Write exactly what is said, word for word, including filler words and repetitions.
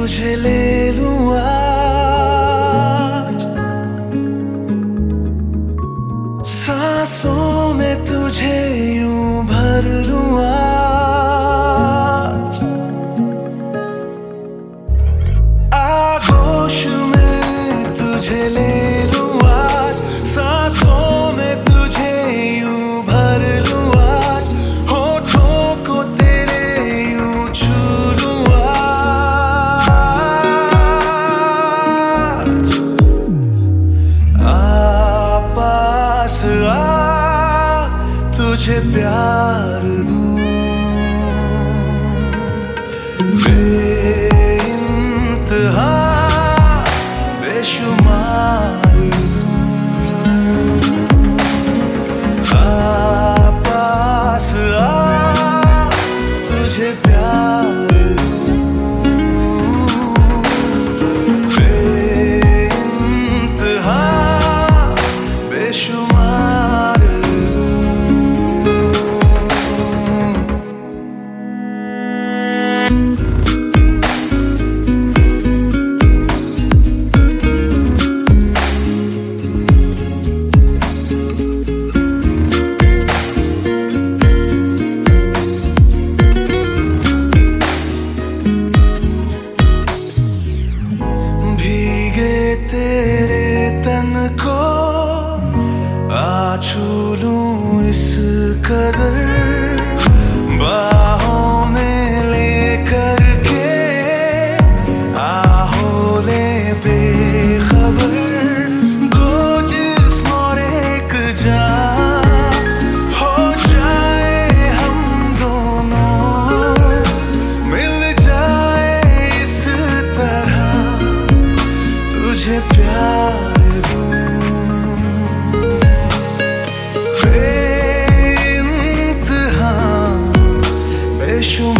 तुझे ले लूं आज, सांसों में तुझे यूं भर लूं आज, आगोश में तुझे ले लूं आज, सांसों में तुझे यूं भर लूं आज, होठों को तेरे यूं छू लूं आज, आ पास आ तुझे प्यार दूं, बेइंतहा बेशुमार दूं, आ पास आ तुझे प्यार दूं, बेइंतहा बेशुमार तेरे तन को आ छू लूं इस कदर, बाहों में लेकर के आहोले बेखबर, दो जिस्म और एक जान हो जाए हम दोनों, मिल जाए इस तरह तुझे प्यार दूं, बेइंतहा बेशुमार